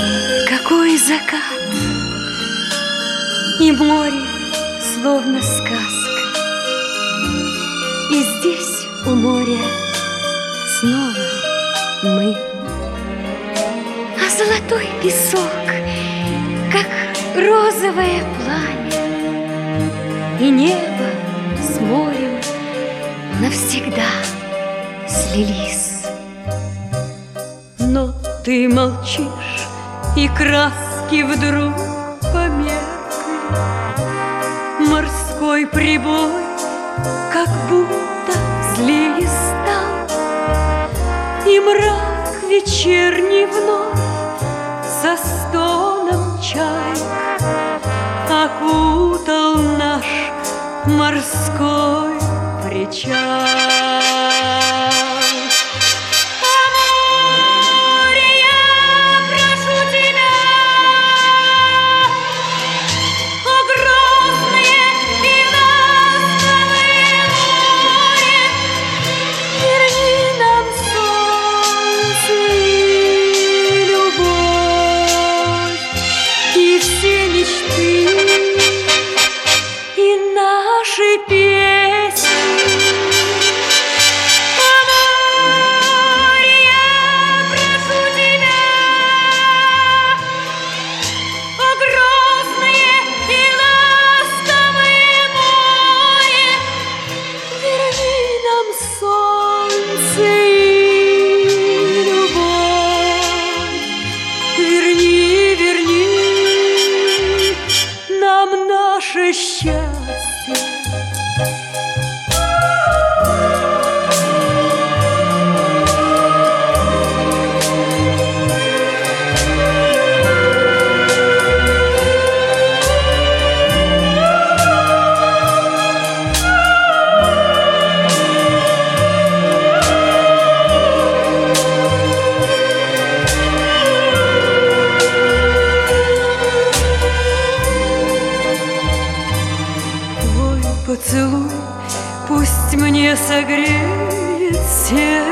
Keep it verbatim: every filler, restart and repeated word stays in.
Какой закат! И море, словно сказка. И здесь у моря снова мы. А золотой песок, как розовое пламя, и небо с морем навсегда слились. Но ты молчишь, и краски вдруг померкли. Морской прибой как будто злее стал, и мрак вечерний вновь со стоном чаек окутал наш морской причал. Счастье. Поцелуй пусть мне согреет сердце.